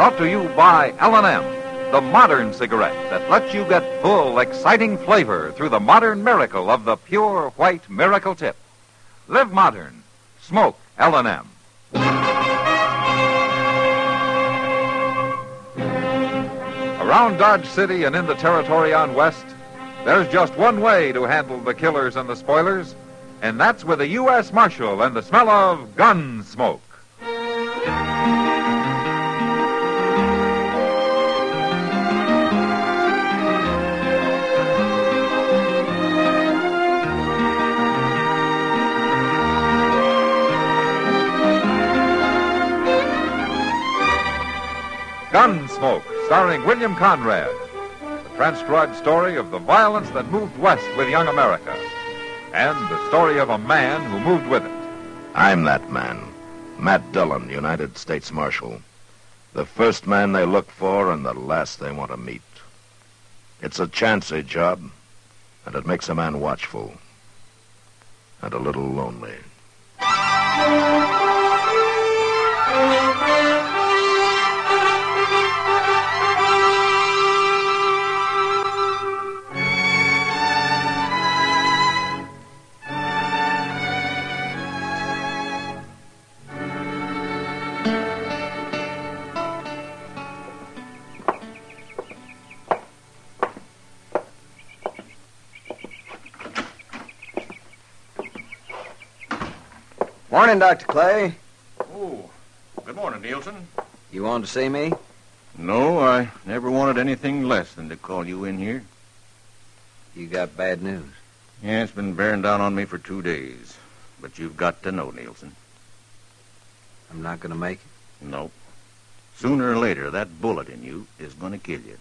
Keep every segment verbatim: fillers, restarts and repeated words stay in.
Brought to you by L and M, the modern cigarette that lets you get full, exciting flavor through the modern miracle of the pure white Miracle Tip. Live modern. Smoke L and M. Around Dodge City and in the territory on West, there's just one way to handle the killers and the spoilers, and that's with a U S Marshal and the smell of gun smoke. Gunsmoke, starring William Conrad. The transcribed story of the violence that moved west with young America. And the story of a man who moved with it. I'm that man. Matt Dillon, United States Marshal. The first man they look for and the last they want to meet. It's a chancy job, and it makes a man watchful. And a little lonely. Morning, Doctor Clay. Oh, good morning, Nielsen. You wanted to see me? No, I never wanted anything less than to call you in here. You got bad news. Yeah, it's been bearing down on me for two days. But you've got to know, Nielsen. I'm not going to make it? No. Sooner or later, that bullet in you is going to kill you.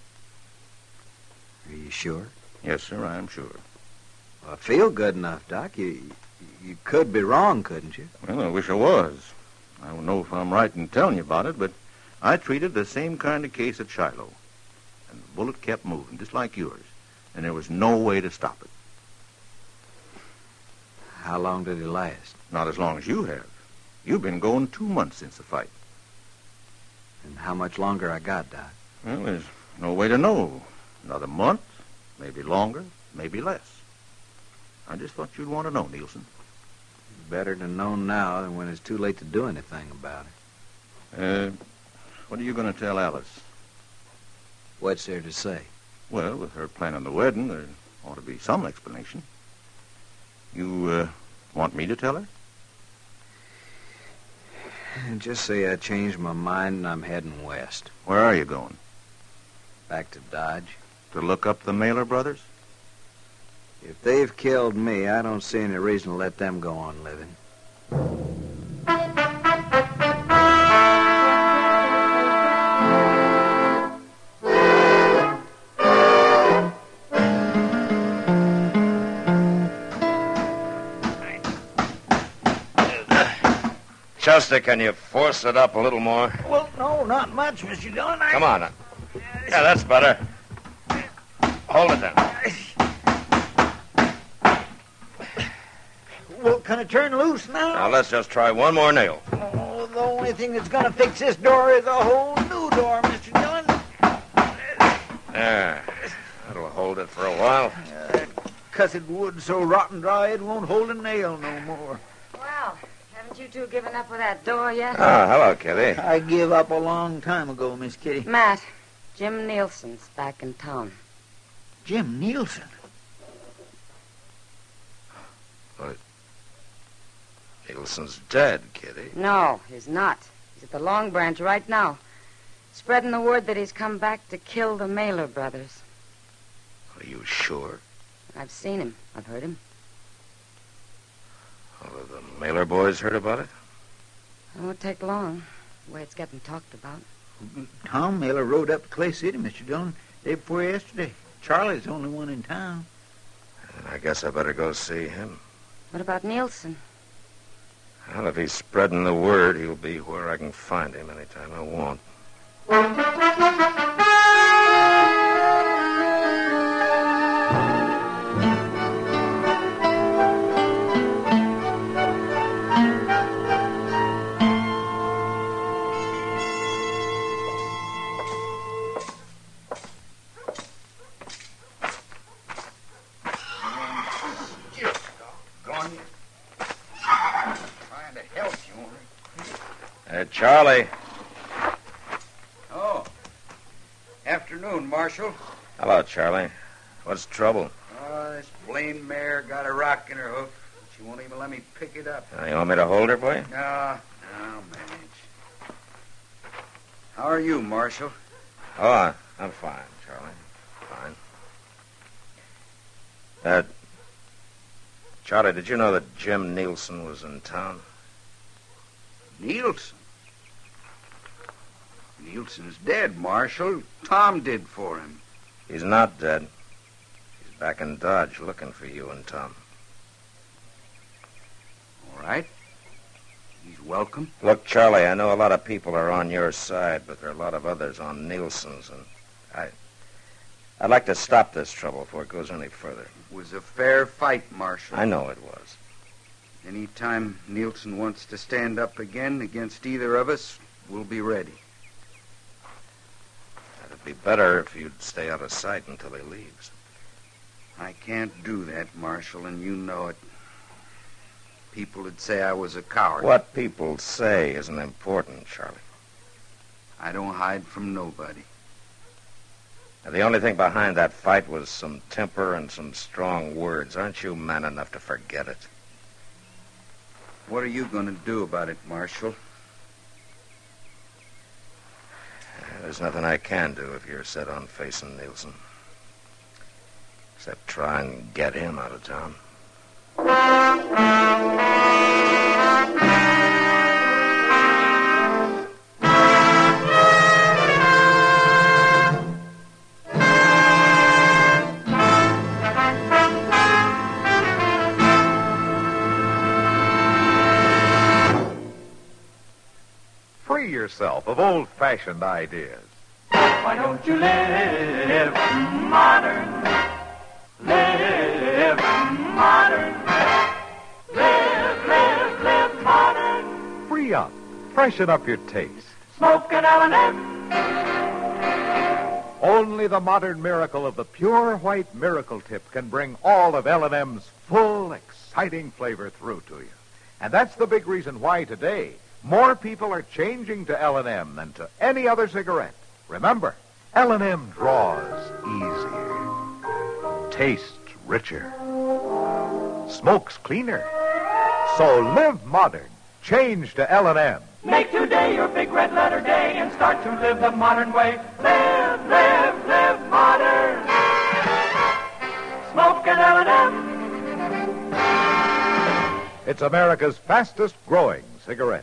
Are you sure? Yes, sir, I am sure. Well, I feel good enough, Doc. You, you could be wrong, couldn't you? Well, I wish I was. I don't know if I'm right in telling you about it, but I treated the same kind of case at Shiloh. And the bullet kept moving, just like yours. And there was no way to stop it. How long did it last? Not as long as you have. You've been going two months since the fight. And how much longer I got, Doc? Well, there's no way to know. Another month, maybe longer, maybe less. I just thought you'd want to know, Nielsen. Better to know now than when it's too late to do anything about it. Uh, what are you going to tell Alice? What's there to say? Well, with her planning the wedding, there ought to be some explanation. You, uh, want me to tell her? Just say I changed my mind and I'm heading west. Where are you going? Back to Dodge. To look up the Mailer brothers? If they've killed me, I don't see any reason to let them go on living. Chester, can you force it up a little more? Well, no, not much, Mister Dillon. I... Come on. Now. Yeah, that's better. Hold it then. Well, can it turn loose now? Now, let's just try one more nail. Oh, the only thing that's going to fix this door is a whole new door, Mister Dillon. There. That'll hold it for a while. Uh, that cussed wood so rotten dry it won't hold a nail no more. Well, haven't you two given up with that door yet? Oh, hello, Kitty. I give up a long time ago, Miss Kitty. Matt, Jim Nielsen's back in town. Jim Nielsen? What? Nielsen's dead, Kitty. No, he's not. He's at the Long Branch right now, spreading the word that he's come back to kill the Mailer brothers. Are you sure? I've seen him. I've heard him. Well, have the Mailer boys heard about it? It won't take long, the way it's getting talked about. Tom Mailer rode up to Clay City, Mister Dillon, day before yesterday. Charlie's the only one in town. I guess I better go see him. What about Nielsen? Well, if he's spreading the word, he'll be where I can find him anytime I want. Charlie. Oh. Afternoon, Marshal. Hello, Charlie. What's the trouble? Oh, this blamed mare got a rock in her hoof. She won't even let me pick it up. Uh, you want me to hold her for you? No, no, I'll manage. How are you, Marshal? Oh, I- I'm fine, Charlie. Fine. Uh, Charlie, did you know that Jim Nielsen was in town? Nielsen? Nielsen's dead, Marshal. Tom did for him. He's not dead. He's back in Dodge looking for you and Tom. All right. He's welcome. Look, Charlie, I know a lot of people are on your side, but there are a lot of others on Nielsen's, and I... I'd like to stop this trouble before it goes any further. It was a fair fight, Marshal. I know it was. Anytime Nielsen wants to stand up again against either of us, we'll be ready. It'd be better if you'd stay out of sight until he leaves. I can't do that, Marshal, and you know it. People would say I was a coward. What people say isn't important, Charlie. I don't hide from nobody. Now, the only thing behind that fight was some temper and some strong words. Aren't you man enough to forget it? What are you going to do about it, Marshal? There's nothing I can do if you're set on facing Nielsen. Except try and get him out of town. Free yourself of old-fashioned ideas. Why don't you live modern? Live modern. Live, live, live modern. Free up. Freshen up your taste. Smoke an L and M. Only the modern miracle of the pure white Miracle Tip can bring all of L and M's full, exciting flavor through to you. And that's the big reason why today more people are changing to L and M than to any other cigarette. Remember, L and M draws easier, tastes richer, smokes cleaner. So live modern. Change to L and M. Make today your big red letter day and start to live the modern way. Live, live, live modern. Smoke an L and M. It's America's fastest growing cigarette.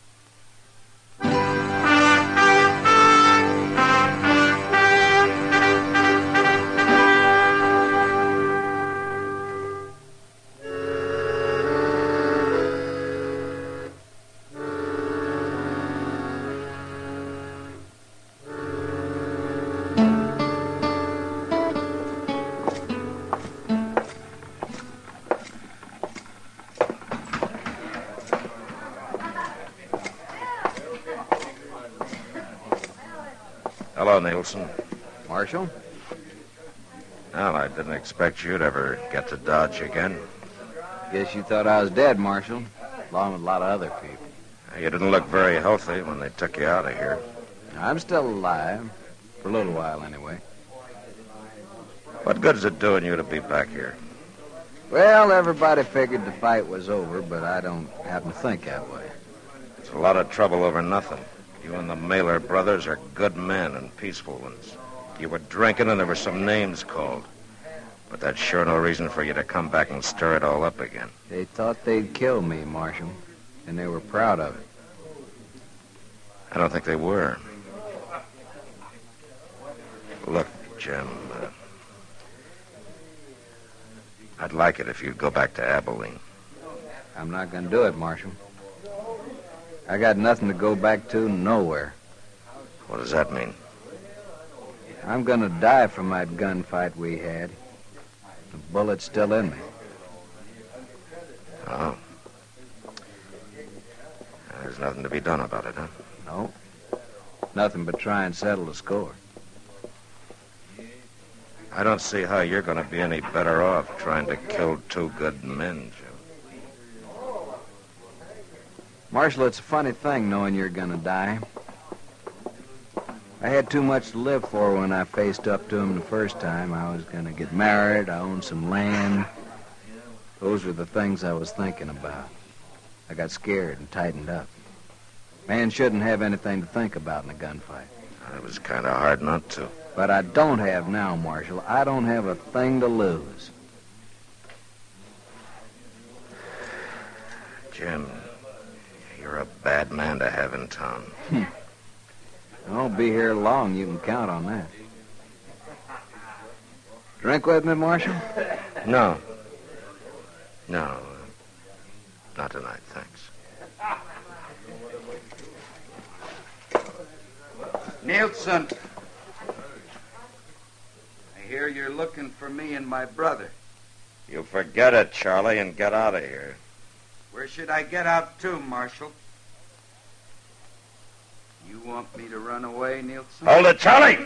Hello, Nielsen. Marshal? Well, I didn't expect you'd ever get to Dodge again. Guess you thought I was dead, Marshal, along with a lot of other people. You didn't look very healthy when they took you out of here. I'm still alive, for a little while anyway. What good is it doing you to be back here? Well, everybody figured the fight was over, but I don't happen to think that way. It's a lot of trouble over nothing. You and the Mailer brothers are good men and peaceful ones. You were drinking and there were some names called. But that's sure no reason for you to come back and stir it all up again. They thought they'd kill me, Marshal, and they were proud of it. I don't think they were. Look, Jim, uh, I'd like it if you'd go back to Abilene. I'm not going to do it, Marshal. I got nothing to go back to, nowhere. What does that mean? I'm going to die from that gunfight we had. The bullet's still in me. Oh. There's nothing to be done about it, huh? No. Nothing but try and settle the score. I don't see how you're going to be any better off trying to kill two good men, Jim. Marshal, it's a funny thing knowing you're gonna die. I had too much to live for when I faced up to him the first time. I was gonna get married, I owned some land. Those were the things I was thinking about. I got scared and tightened up. Man shouldn't have anything to think about in a gunfight. It was kind of hard not to. But I don't have now, Marshal. I don't have a thing to lose. Jim, you're a bad man to have in town. I won't be here long. You can count on that. Drink with me, Marshal? No. No. uh, Not tonight, thanks. Nielsen. I hear you're looking for me and my brother. You forget it, Charlie, and get out of here. Where should I get out to, Marshal? You want me to run away, Nielsen? Hold it, Charlie!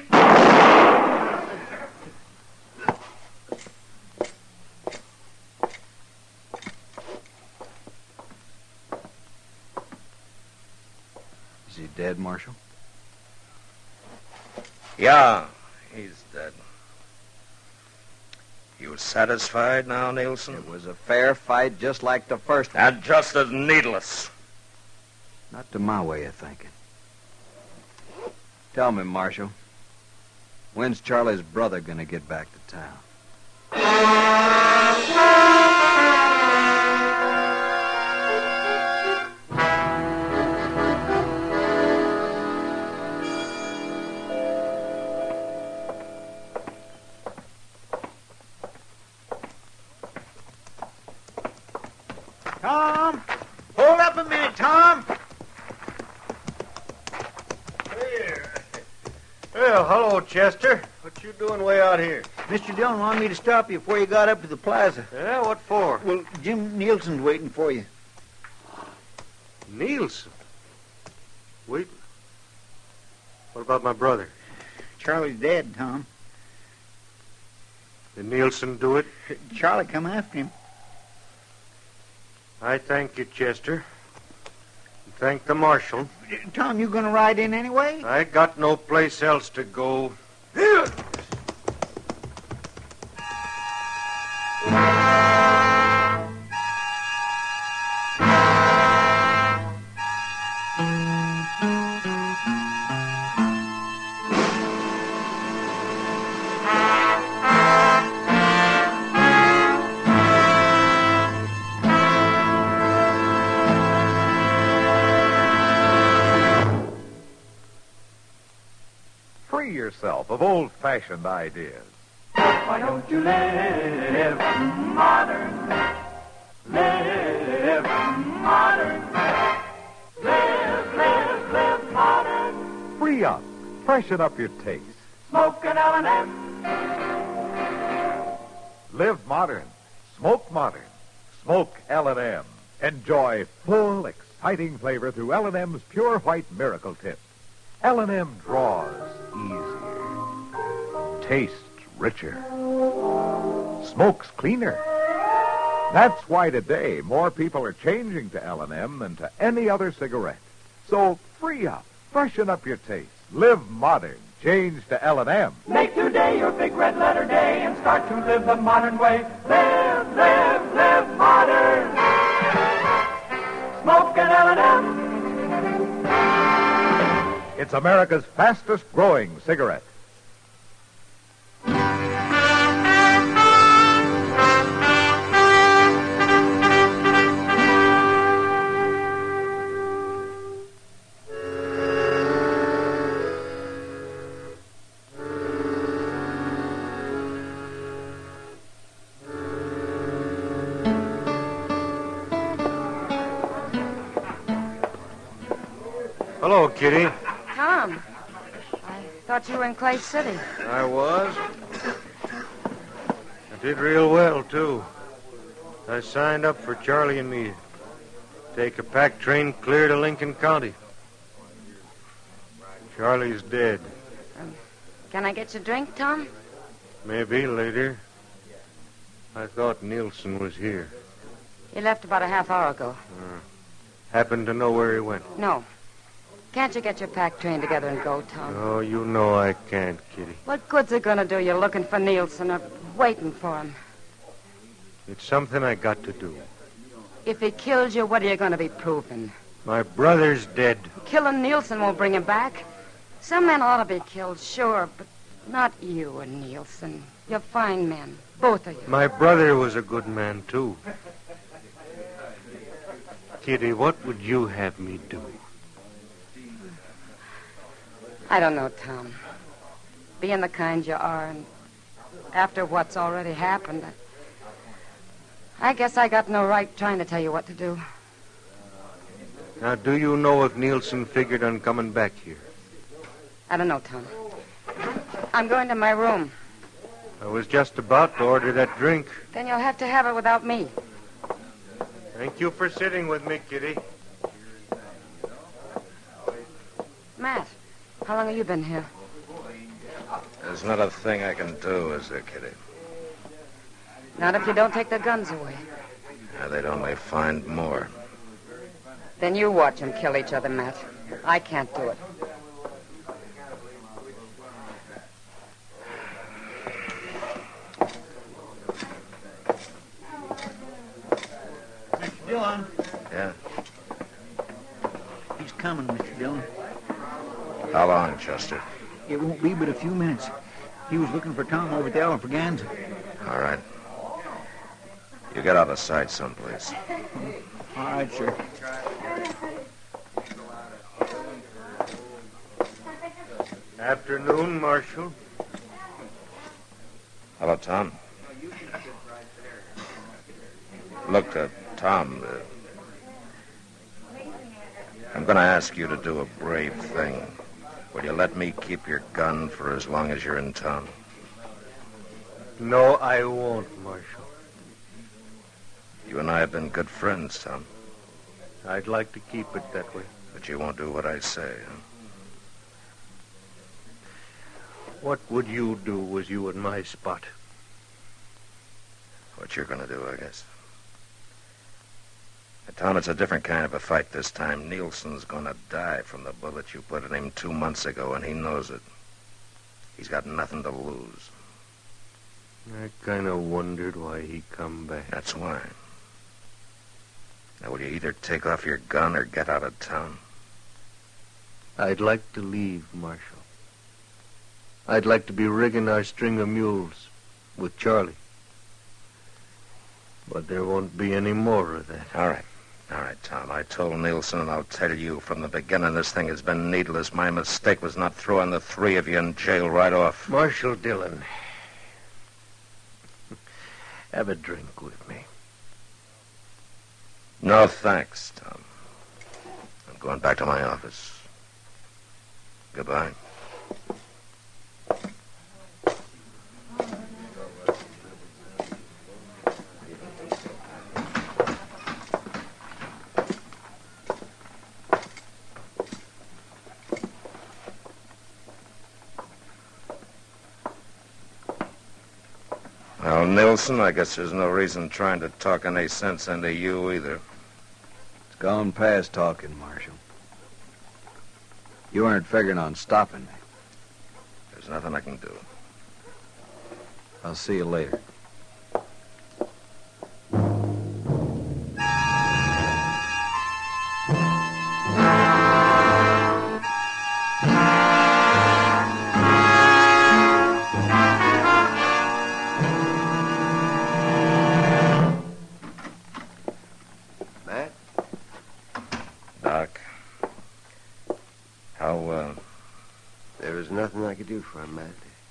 Is he dead, Marshal? Yeah, he's dead. You satisfied now, Nielsen? It was a fair fight, just like the first one. And just as needless. Not to my way of thinking. Tell me, Marshal, when's Charlie's brother gonna get back to town? Tom! Hold up a minute, Tom! Here. Well, hello, Chester. What you doing way out here? Mister Dillon wanted me to stop you before you got up to the plaza. Yeah, what for? Well, Jim Nielsen's waiting for you. Nielsen? Wait. What about my brother? Charlie's dead, Tom. Did Nielsen do it? Charlie come after him. I thank you, Chester. And thank the marshal. Tom, you gonna ride in anyway? I got no place else to go. Free yourself of old-fashioned ideas. Why don't you live modern? Live modern. Live, live, live modern. Free up. Freshen up your taste. Smoke an L and M. Live modern. Smoke modern. Smoke L and M. Enjoy full, exciting flavor through L and M's Pure White Miracle Tip. L and M draws easier. Tastes richer. Smokes cleaner. That's why today more people are changing to L and M than to any other cigarette. So free up. Freshen up your taste. Live modern. Change to L and M. Make today your big red letter day and start to live the modern way. Live, live, live modern. Smoke an L and M. It's America's fastest growing cigarette. Hello, Kitty. Tom, I thought you were in Clay City. I was. I did real well, too. I signed up for Charlie and me to take a pack train clear to Lincoln County. Charlie's dead. Um, can I get you a drink, Tom? Maybe later. I thought Nielsen was here. He left about a half hour ago. Happen to know where he went? No. Can't you get your pack train together and go, Tom? Oh, you know I can't, Kitty. What good's it going to do you looking for Nielsen or waiting for him? It's something I got to do. If he kills you, what are you going to be proving? My brother's dead. Killing Nielsen won't bring him back. Some men ought to be killed, sure, but not you and Nielsen. You're fine men, both of you. My brother was a good man, too. Kitty, what would you have me do? I don't know, Tom. Being the kind you are, and after what's already happened, I, I guess I got no right trying to tell you what to do. Now, do you know if Nielsen figured on coming back here? I don't know, Tom. I'm going to my room. I was just about to order that drink. Then you'll have to have it without me. Thank you for sitting with me, Kitty. Matt, how long have you been here? There's not a thing I can do, is there, Kitty? Not if you don't take the guns away. Yeah, they'd only find more. Then you watch them kill each other, Matt. I can't do it. Mister Dillon. Yeah? He's coming, Mister Dillon. How long, Chester? It won't be but a few minutes. He was looking for Tom over at the Alfraganza. All right. You get out of sight someplace. All right, sir. Afternoon, Marshal. Hello, Tom. Look, uh, Tom, uh, I'm going to ask you to do a brave thing. Will you let me keep your gun for as long as you're in town? No, I won't, Marshal. You and I have been good friends, Tom. I'd like to keep it that way. But you won't do what I say, huh? What would you do was you in my spot? What you're going to do, I guess. But Tom, it's a different kind of a fight this time. Nielsen's going to die from the bullet you put in him two months ago, and he knows it. He's got nothing to lose. I kind of wondered why he come back. That's why. Now, will you either take off your gun or get out of town? I'd like to leave, Marshal. I'd like to be rigging our string of mules with Charlie. But there won't be any more of that. All right. All right, Tom. I told Nielsen, and I'll tell you from the beginning, this thing has been needless. My mistake was not throwing the three of you in jail right off. Marshal Dillon, have a drink with me. No, thanks, Tom. I'm going back to my office. Goodbye. Well, Nielsen, I guess there's no reason trying to talk any sense into you either. It's gone past talking, Marshal. You aren't figuring on stopping me. There's nothing I can do. I'll see you later. Doc, how, uh... There was nothing I could do for him, Matt.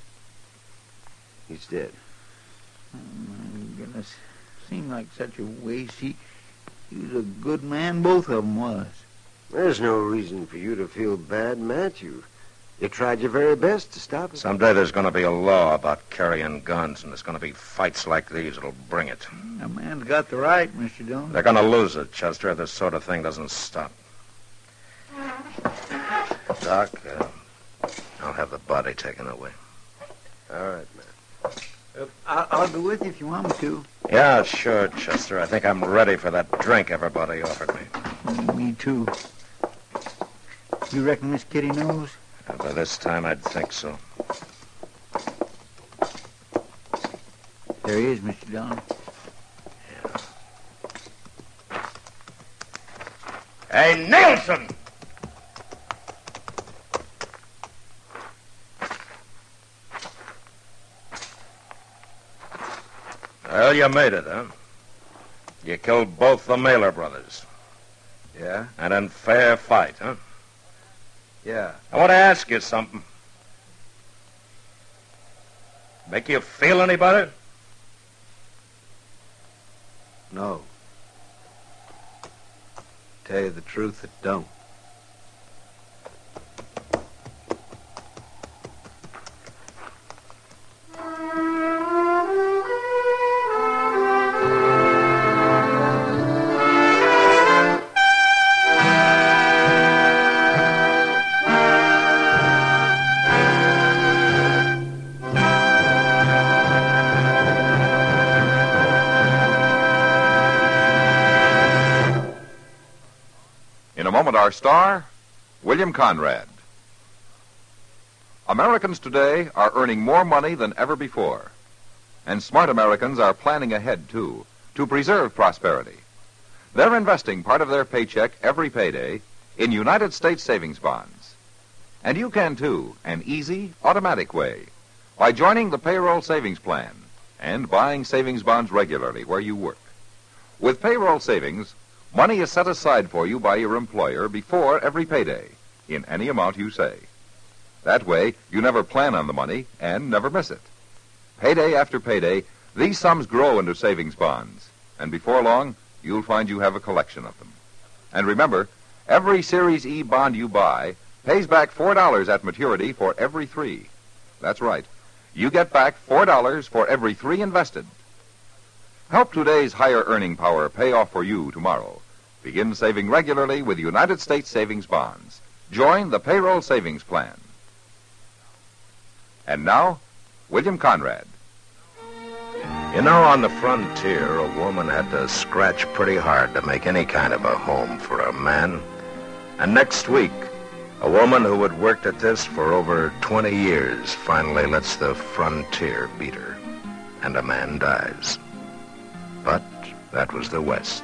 He's dead. Oh, my goodness. Seemed like such a waste. He, he was a good man, both of them was. There's no reason for you to feel bad, Matt. You, you tried your very best to stop it. Someday there's going to be a law about carrying guns, and there's going to be fights like these that'll bring it. A man's got the right, Mister Dillon. They're going to lose it, Chester, if this sort of thing doesn't stop. Doc, uh, I'll have the body taken away. All right, Matt. Uh, I'll, I'll go with you if you want me to. Yeah, sure, Chester. I think I'm ready for that drink everybody offered me. Me too. You reckon Miss Kitty knows? Uh, by this time, I'd think so. There he is, Mister Dillon. Hey, Nielsen! Well, you made it, huh? You killed both the Mailer brothers. Yeah? And in fair fight, huh? Yeah. I want to ask you something. Make you feel any better? No. Tell you the truth, it don't. In a moment, our star, William Conrad. Americans today are earning more money than ever before. And smart Americans are planning ahead, too, to preserve prosperity. They're investing part of their paycheck every payday in United States savings bonds. And you can, too, an easy, automatic way, by joining the payroll savings plan and buying savings bonds regularly where you work. With payroll savings, money is set aside for you by your employer before every payday, in any amount you say. That way, you never plan on the money and never miss it. Payday after payday, these sums grow into savings bonds, and before long, you'll find you have a collection of them. And remember, every Series E bond you buy pays back four dollars at maturity for every three. That's right. You get back four dollars for every three invested. Help today's higher earning power pay off for you tomorrow. Begin saving regularly with United States savings bonds. Join the payroll savings plan. And now, William Conrad. You know, on the frontier, a woman had to scratch pretty hard to make any kind of a home for a man. And next week, a woman who had worked at this for over twenty years finally lets the frontier beat her, and a man dies. But that was the West.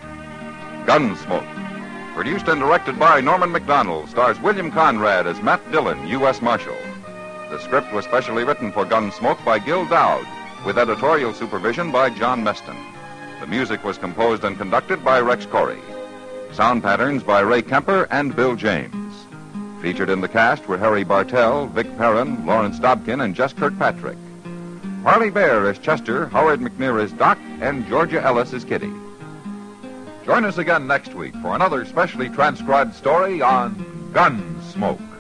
Gunsmoke. Produced and directed by Norman Macdonald, stars William Conrad as Matt Dillon, U S Marshal. The script was specially written for Gunsmoke by Gil Dowd, with editorial supervision by John Meston. The music was composed and conducted by Rex Corey. Sound patterns by Ray Kemper and Bill James. Featured in the cast were Harry Bartell, Vic Perrin, Lawrence Dobkin, and Jess Kirkpatrick. Harley Bear is Chester, Howard McNear is Doc, and Georgia Ellis is Kitty. Join us again next week for another specially transcribed story on Gunsmoke.